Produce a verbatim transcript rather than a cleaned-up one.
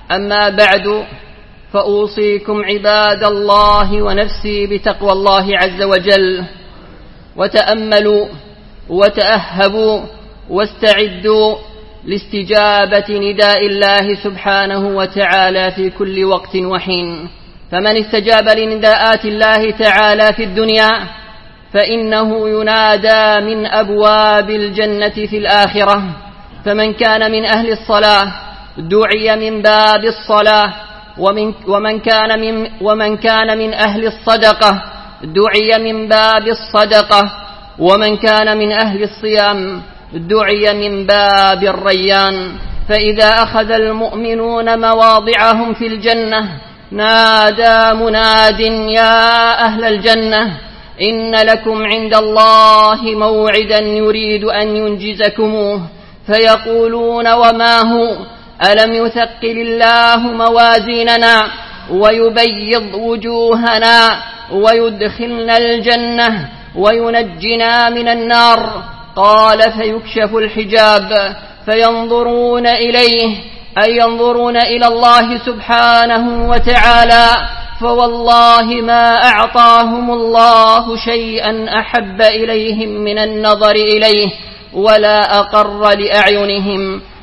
أما بعد، فأوصيكم عباد الله ونفسي بتقوى الله عز وجل. وتأملوا وتأهبوا واستعدوا لاستجابة نداء الله سبحانه وتعالى في كل وقت وحين. فمن استجاب لنداءات الله تعالى في الدنيا فإنه ينادى من أبواب الجنة في الآخرة. فمن كان من أهل الصلاة دعي من باب الصلاة، ومن, ومن, كان من ومن كان من أهل الصدقة دعي من باب الصدقة، ومن كان من أهل الصيام دعي من باب الريان. فإذا أخذ المؤمنون مواضعهم في الجنة نادى مناد: يا أهل الجنة، إن لكم عند الله موعدا يريد أن ينجزكموه. فيقولون: وما هو؟ ألم يثقل الله موازيننا ويبيض وجوهنا ويدخلنا الجنة وينجنا من النار؟ قال: فيكشف الحجاب فينظرون إليه، أي ينظرون إلى الله سبحانه وتعالى، فوالله ما أعطاهم الله شيئا أحب إليهم من النظر إليه ولا أقر لأعينهم.